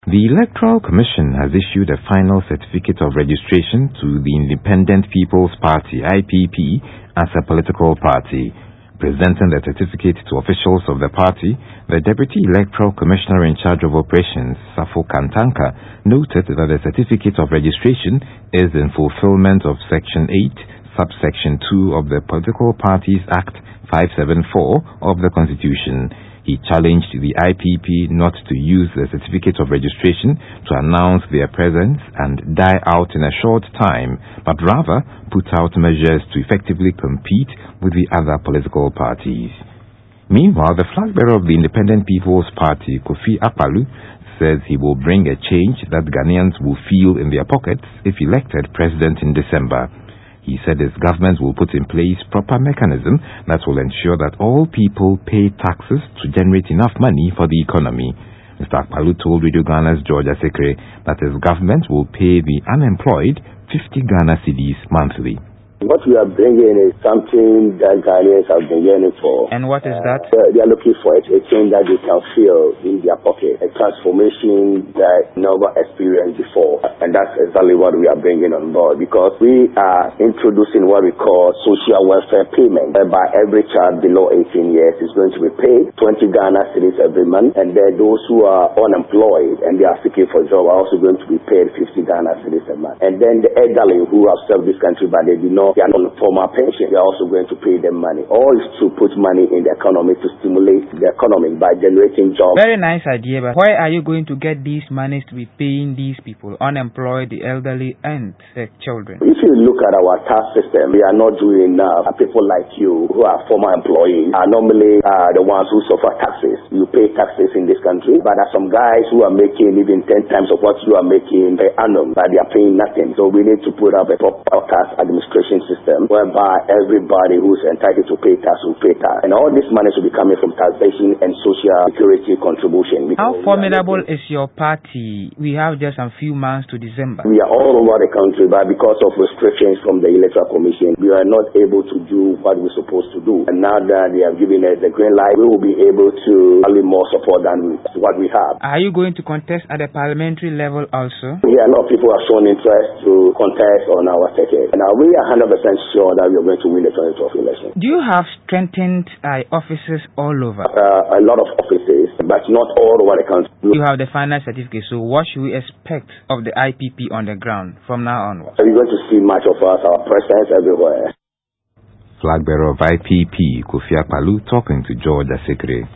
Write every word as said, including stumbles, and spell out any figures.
The Electoral Commission has issued a final certificate of registration to the Independent People's Party I P P as a political party. Presenting the certificate to officials of the party, the Deputy Electoral Commissioner in charge of operations, Safo Kantanka, noted that the certificate of registration is in fulfillment of Section eight, Subsection two of the Political Parties Act five seventy-four of the Constitution. He challenged the I P P not to use the certificate of registration to announce their presence and die out in a short time, but rather put out measures to effectively compete with the other political parties. Meanwhile, the flag bearer of the Independent People's Party, Kofi Akpaloo, says he will bring a change that Ghanaians will feel in their pockets if elected president in December. He said his government will put in place proper mechanism that will ensure that all people pay taxes to generate enough money for the economy. Mister Akpaloo told Radio Ghana's George Asekre that his government will pay the unemployed fifty Ghana cedis monthly. What we are bringing is something that Ghanaians have been yearning for. And what is that? Uh, they are looking for it, a change that they can feel in their pocket, a transformation that never experienced before. And that's exactly what we are bringing on board, because we are introducing what we call social welfare payment, whereby every child below eighteen years is going to be paid twenty Ghana cedis every month, and then those who are unemployed and they are seeking for a job are also going to be paid fifty Ghana cedis a month. And then the elderly who have served this country but they do not, they are on formal pension, they are also going to pay them money. All is to put money in the economy to stimulate the economy by generating jobs. Very nice idea, but where are you going to get these monies to be paying these people, unemployed, the elderly, and the children? If you look at our tax system, we are not doing enough. People like you who are former employees are normally uh, the ones who suffer taxes. You pay taxes in this country, but there are some guys who are making even ten times of what you are making per annum, but they are paying nothing. So we need to put up a proper tax administration system whereby everybody who is entitled to pay tax will pay tax. And all this money should be coming from taxation and social security contribution. How formidable is your party? We have just a few months to December. We are all over the country, but because of restrictions from the Electoral Commission, we are not able to do what we're supposed to do. And now that they have given us the green light, we will be able to rally more support than what we have. Are you going to contest at the parliamentary level also? Yeah, a lot of people have shown interest to contest on our ticket. And now we are one hundred percent sure that we are going to win the twenty twelve election. Do you have strengthened uh, offices all over? Uh, a lot of offices, but not all over the country. You have the final certificate, so what should we expect of the I P P on the ground from now onwards? We're going to see much of us, our presence everywhere. Flag bearer of I P P, Kofi Akpaloo, talking to George Asekre.